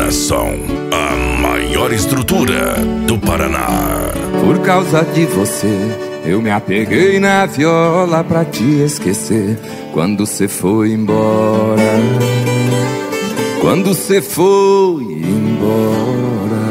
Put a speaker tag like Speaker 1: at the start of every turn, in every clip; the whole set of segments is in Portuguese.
Speaker 1: Som, a maior estrutura do Paraná.
Speaker 2: Por causa de você, eu me apeguei na viola pra te esquecer. Quando cê foi embora, quando cê foi embora,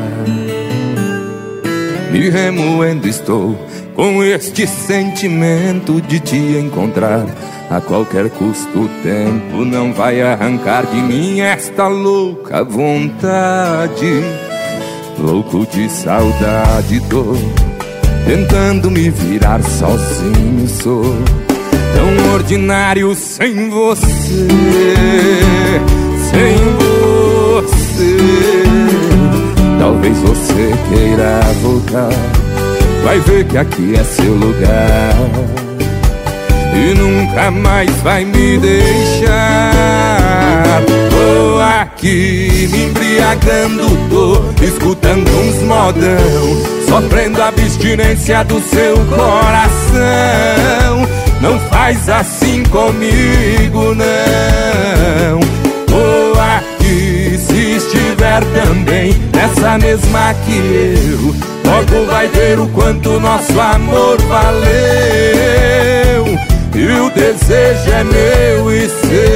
Speaker 2: me remoendo estou com este sentimento de te encontrar. A qualquer custo o tempo não vai arrancar de mim esta louca vontade. Louco de saudade dou, tentando me virar sozinho sou. Tão ordinário sem você, sem você. Talvez você queira voltar, vai ver que aqui é seu lugar e nunca mais vai me deixar. Tô aqui me embriagando, tô escutando uns modão, sofrendo a abstinência do seu coração. Não faz assim comigo, não. Tô aqui, se estiver também nessa mesma que eu, logo vai ver o quanto nosso amor valeu. E o desejo é meu e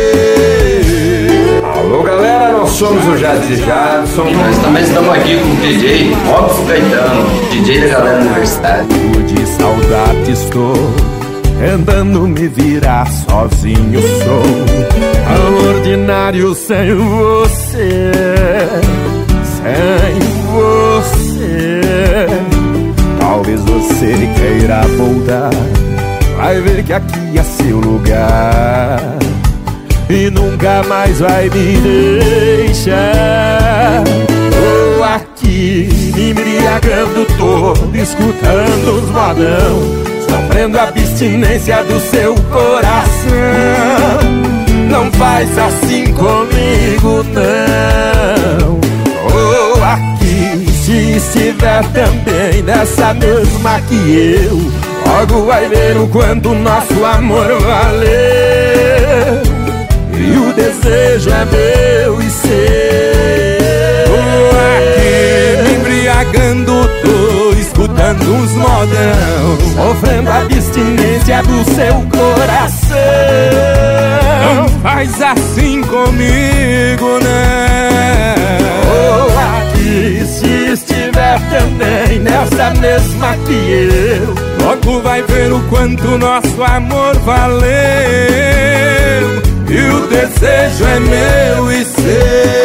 Speaker 2: seu.
Speaker 3: Alô galera, nós somos o Jazzy Jadson.
Speaker 4: E nós também estamos aqui com o DJ Robson Caetano, DJ da galera universitária.
Speaker 2: De saudade estou, tentando me virar sozinho sou. Tão ordinário sem você, sem você. Talvez você queira voltar, vai ver que aqui é seu lugar e nunca mais vai me deixar. Tô aqui me embriagando todo, escutando os modão, sofrendo a abstinência do seu coração. Não faz assim comigo, não. Tô aqui, se estiver também nessa mesma que eu, logo vai ver o quanto nosso amor valeu. E o desejo é meu e seu. Tô aqui me embriagando, tô escutando uns modão, sofrendo a abstinência do seu coração. Não faz assim comigo, não. Tô aqui, se estiver também nessa mesma que eu, logo vai ver o quanto nosso amor valeu. E o desejo é meu e seu.